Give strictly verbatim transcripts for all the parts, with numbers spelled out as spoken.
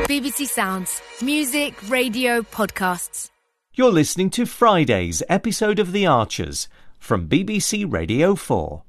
B B C Sounds. Music, radio, podcasts. You're listening to Friday's episode of The Archers from B B C Radio four.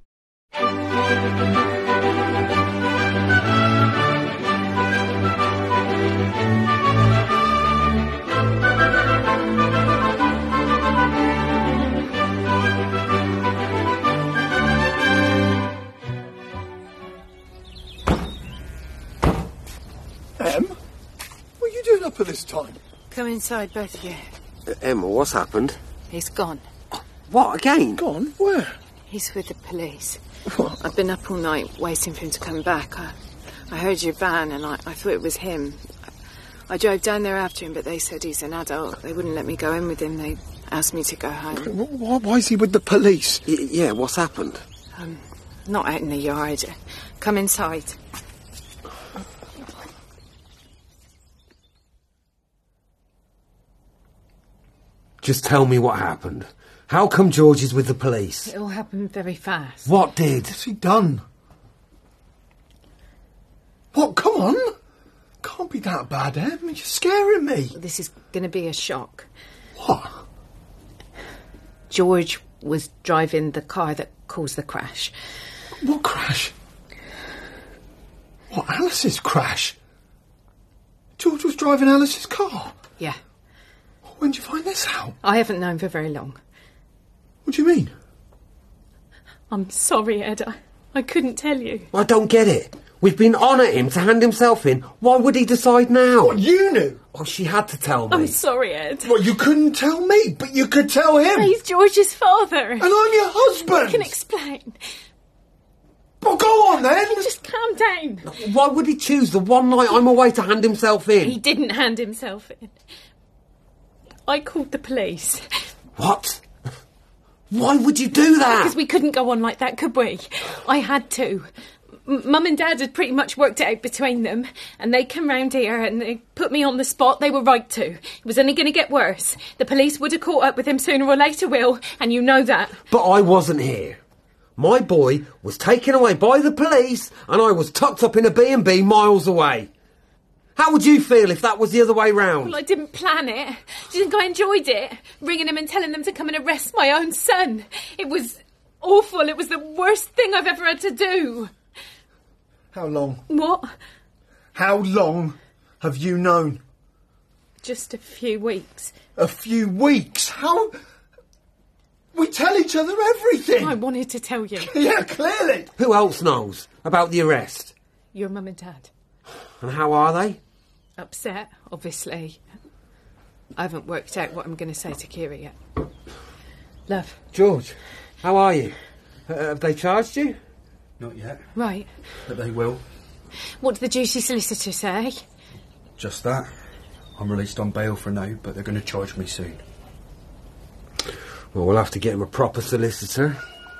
Em, what are you doing up at this time? Come inside, both of you. Uh, Emma, what's happened? He's gone. What, again? Gone? Where? He's with the police. I've been up all night waiting for him to come back. I, I heard your van and I, I thought it was him. I, I drove down there after him, but they said he's an adult. They wouldn't let me go in with him. They asked me to go home. Why, why is he with the police? Y- yeah, what's happened? Um, not out in the yard. Come inside. Just tell me what happened. How come George is with the police? It all happened very fast. What did? What's he done? What, come on? Can't be that bad, Em. You're scaring me. This is going to be a shock. What? George was driving the car that caused the crash. What crash? What, Alice's crash? George was driving Alice's car? Yeah. When did you find this out? I haven't known for very long. What do you mean? I'm sorry, Ed. I, I couldn't tell you. I don't get it. We've been on at him to hand himself in. Why would he decide now? What, you knew? Oh, she had to tell me. I'm sorry, Ed. Well, you couldn't tell me, but you could tell him. He's George's father. And I'm your husband. I can explain. Well, go on then. Just calm down. Why would he choose the one night I'm away to hand himself in? He didn't hand himself in. I called the police. What? Why would you do that? Because we couldn't go on like that, could we? I had to. M- Mum and Dad had pretty much worked it out between them, and they came round here and they put me on the spot. They were right to. It was only going to get worse. The police would have caught up with him sooner or later, Will, and you know that. But I wasn't here. My boy was taken away by the police, and I was tucked up in a B and B miles away. How would you feel if that was the other way round? Well, I didn't plan it. Do you think I enjoyed it? Ringing them and telling them to come and arrest my own son. It was awful. It was the worst thing I've ever had to do. How long? What? How long have you known? Just a few weeks. A few weeks? How... We tell each other everything. I wanted to tell you. Yeah, clearly. Who else knows about the arrest? Your mum and Dad. And how are they? Upset, obviously. I haven't worked out what I'm going to say to Kira yet. Love. George, how are you? Uh, have they charged you? Not yet, Right. but they will. What did the juicy solicitor say? Just that. I'm released on bail for now, but they're going to charge me soon. Well, we'll have to get him a proper solicitor.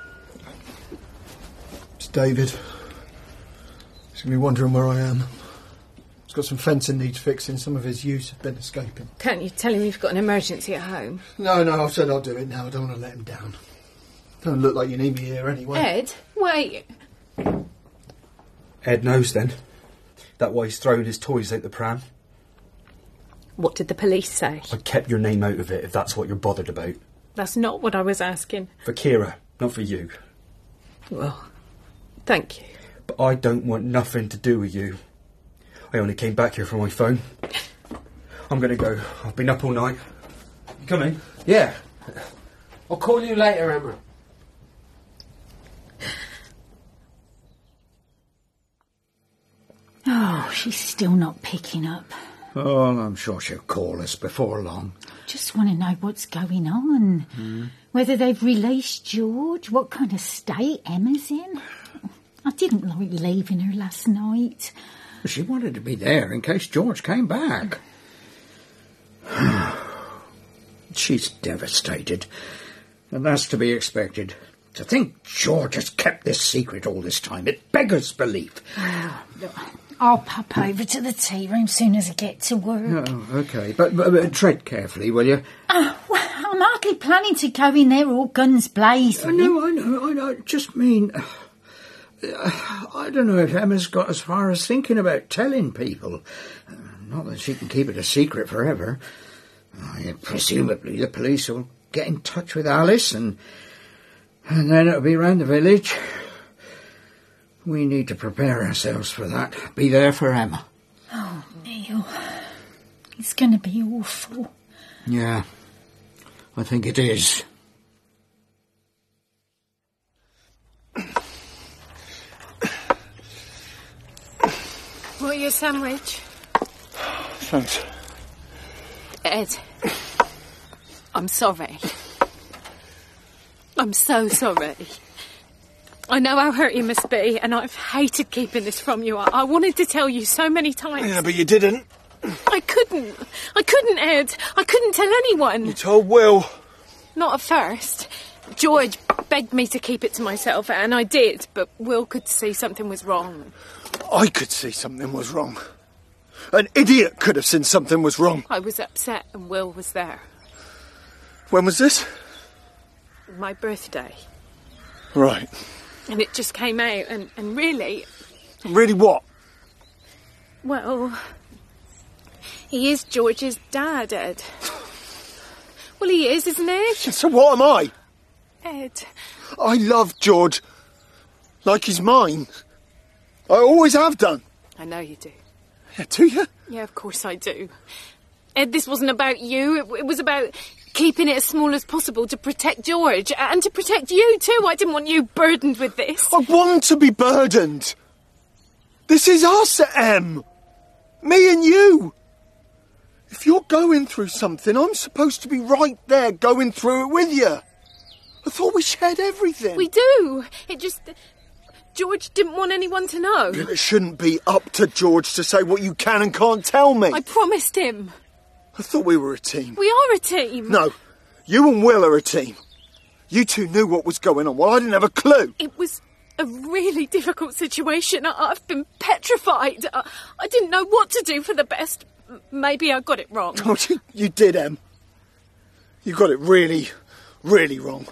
It's David. He's going to be wondering where I am. He's got some fencing needs fixing. Some of his ewes have been escaping. Can't you tell him you've got an emergency at home? No, no, I've said I'll do it now. I don't want to let him down. Don't look like you need me here anyway. Ed, wait. Ed knows then. That why he's throwing his toys out the pram. What did the police say? I kept your name out of it if that's what you're bothered about. That's not what I was asking. For Kira, not for you. Well, thank you. But I don't want nothing to do with you. I only came back here for my phone. I'm going to go. I've been up all night. You coming? Yeah. I'll call you later, Emma. Oh, she's still not picking up. Oh, I'm sure she'll call us before long. Just want to know what's going on. Mm. Whether they've released George, what kind of state Emma's in. I didn't like leaving her last night. She wanted to be there in case George came back. She's devastated. And that's to be expected. To think George has kept this secret all this time, it beggars belief. I'll pop over to the tea room soon as I get to work. Oh, OK. But, but, but tread carefully, will you? Oh, well, I'm hardly planning to go in there all guns blazing. I know, I know, I know. I just mean... Uh, I don't know if Emma's got as far as thinking about telling people. Uh, not that she can keep it a secret forever. Uh, presumably the police will get in touch with Alice and, and then it'll be round the village. We need to prepare ourselves for that. Be there for Emma. Oh, Neil. It's going to be awful. Yeah, I think it is. Want your sandwich? Thanks. Ed, I'm sorry. I'm so sorry. I know how hurt you must be, and I've hated keeping this from you. I, I wanted to tell you so many times. Yeah, but you didn't. I couldn't. I couldn't, Ed. I couldn't tell anyone. You told Will. Not at first. George begged me to keep it to myself, and I did, but Will could see something was wrong. I could see something was wrong. An idiot could have seen something was wrong. I was upset, and Will was there. When was this? My birthday. Right. And it just came out, and, and really... Really what? Well... He is George's dad, Ed. Well, he is, isn't he? So what am I? Ed. I love George. Like he's mine. I always have done. I know you do. Yeah, do you? Yeah, of course I do. Ed, this wasn't about you. It, it was about keeping it as small as possible to protect George and to protect you too. I didn't want you burdened with this. I want to be burdened. This is us, Em. Me and you. If you're going through something, I'm supposed to be right there going through it with you. I thought we shared everything. We do. It just... George didn't want anyone to know. It shouldn't be up to George to say what you can and can't tell me. I promised him. I thought we were a team. We are a team. No, you and Will are a team. You two knew what was going on. Well, I didn't have a clue. It was a really difficult situation. I, I've been petrified. I, I didn't know what to do for the best. M- Maybe I got it wrong. Oh, you, you did, Em. You got it really, really wrong.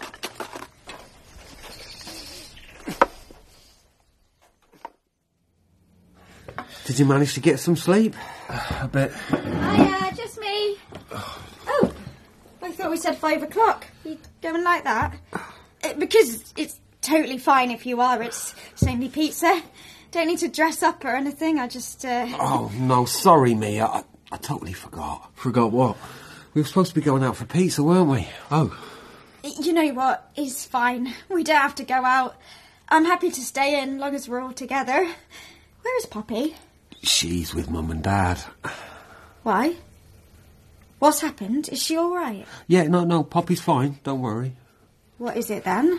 Did you manage to get some sleep? A bit. Hiya, just me. Oh, I thought we said five o'clock. You going like that? Uh, because it's totally fine if you are. It's, it's only pizza. Don't need to dress up or anything. I just... Uh... Oh, no, sorry, Mia. I, I totally forgot. Forgot what? We were supposed to be going out for pizza, weren't we? Oh. You know what? It's fine. We don't have to go out. I'm happy to stay in, long as we're all together. Where's Poppy? She's with Mum and Dad. Why? What's happened? Is she all right? Yeah, no, no, Poppy's fine. Don't worry. What is it then?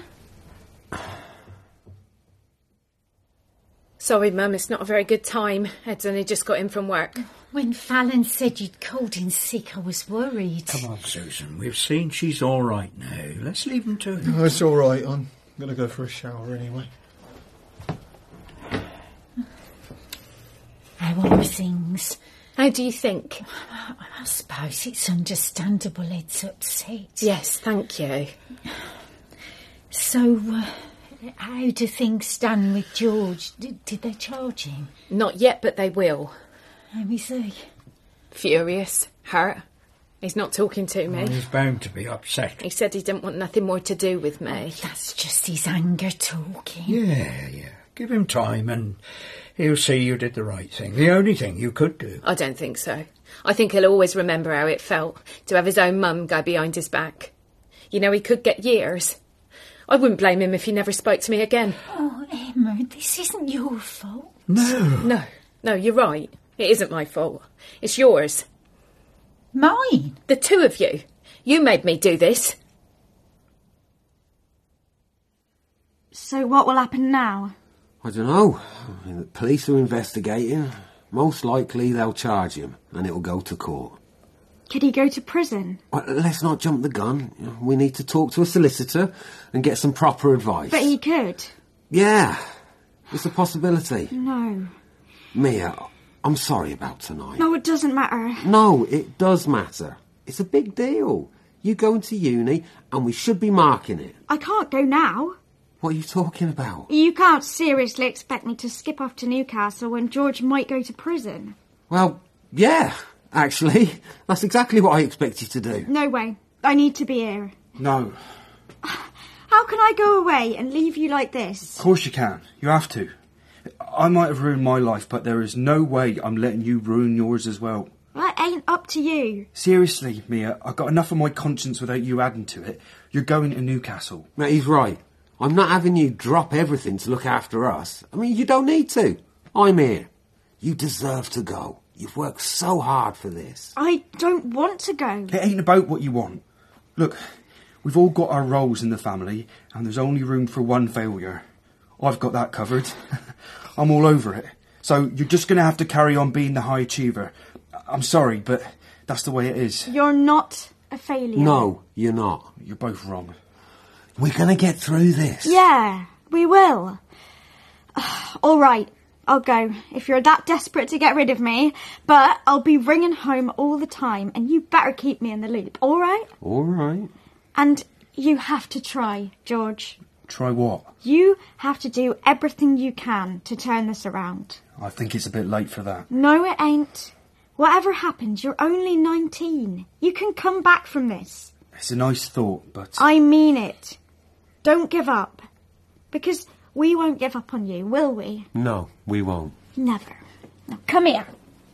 Sorry, Mum, it's not a very good time. Ed's only just got in from work. When Fallon said you'd called in sick, I was worried. Come on, Susan. We've seen she's all right now. Let's leave them to her. No, it's all right. I'm going to go for a shower anyway. How are things? How do you think? I suppose it's understandable Ed's upset. Yes, thank you. So, uh, how do things stand with George? Did, did they charge him? Not yet, but they will. How is he? Furious, hurt. He's not talking to me. Oh, he's bound to be upset. He said he didn't want nothing more to do with me. Oh, that's just his anger talking. Yeah, yeah. Give him time and he'll see you did the right thing. The only thing you could do. I don't think so. I think he'll always remember how it felt to have his own mum go behind his back. You know, he could get years. I wouldn't blame him if he never spoke to me again. Oh, Emma, this isn't your fault. No. No, no, you're right. It isn't my fault. It's yours. Mine? The two of you. You made me do this. So what will happen now? I don't know. I mean, the police are investigating. Most likely they'll charge him and it'll go to court. Could he go to prison? Well, let's not jump the gun. We need to talk to a solicitor and get some proper advice. But he could. Yeah, it's a possibility. No. Mia, I'm sorry about tonight. No, it doesn't matter. No, it does matter. It's a big deal. You going to uni and we should be marking it. I can't go now. What are you talking about? You can't seriously expect me to skip off to Newcastle when George might go to prison. Well, Yeah, actually. That's exactly what I expect you to do. No way. I need to be here. No. How can I go away and leave you like this? Of course you can. You have to. I might have ruined my life, but there is no way I'm letting you ruin yours as well. That ain't up to you. Seriously, Mia, I've got enough on my conscience without you adding to it. You're going to Newcastle. Mate, he's right. I'm not having you drop everything to look after us. I mean, you don't need to. I'm here. You deserve to go. You've worked so hard for this. I don't want to go. It ain't about what you want. Look, we've all got our roles in the family, and there's only room for one failure. I've got that covered. I'm all over it. So you're just going to have to carry on being the high achiever. I'm sorry, but that's the way it is. You're not a failure. No, you're not. You're both wrong. We're going to get through this. Yeah, we will. All right, I'll go, if you're that desperate to get rid of me. But I'll be ringing home all the time, and you better keep me in the loop, all right? All right. And you have to try, George. Try what? You have to do everything you can to turn this around. I think it's a bit late for that. No, it ain't. Whatever happens, you're only nineteen. You can come back from this. It's a nice thought, but... I mean it. Don't give up. Because we won't give up on you, will we? No, we won't. Never. Now, come here.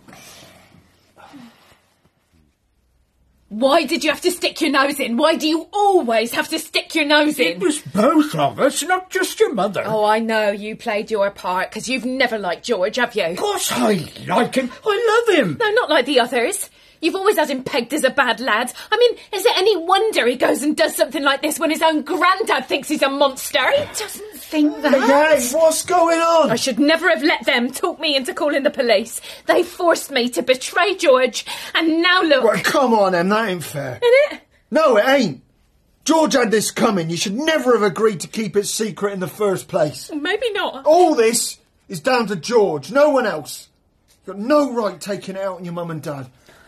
Why did you have to stick your nose in? Why do you always have to stick your nose in? It was both of us, not just your mother. Oh, I know you played your part, because you've never liked George, have you? Of course I like him. I love him. No, not like the others. You've always had him pegged as a bad lad. I mean, is it any wonder he goes and does something like this when his own granddad thinks he's a monster? He doesn't think that. Hey, what's going on? I should never have let them talk me into calling the police. They forced me to betray George, and now look. Well, come on, Em, that ain't fair. Isn't it? No, it ain't. George had this coming. You should never have agreed to keep it secret in the first place. Well, maybe not. All this is down to George, no one else. You've got no right taking it out on your mum and dad.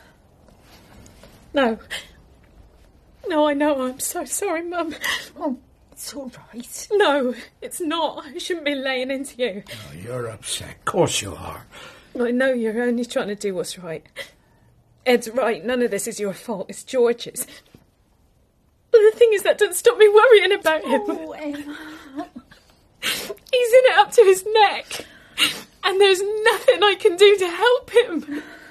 No. No, I know. I'm so sorry, Mum. Oh, it's all right. No, it's not. I shouldn't be laying into you. Oh, you're upset. Of course you are. I know you're only trying to do what's right. Ed's right. None of this is your fault. It's George's. But the thing is, that doesn't stop me worrying about him. Oh, Emma. He's in it up to his neck. And there's nothing I can do to help him.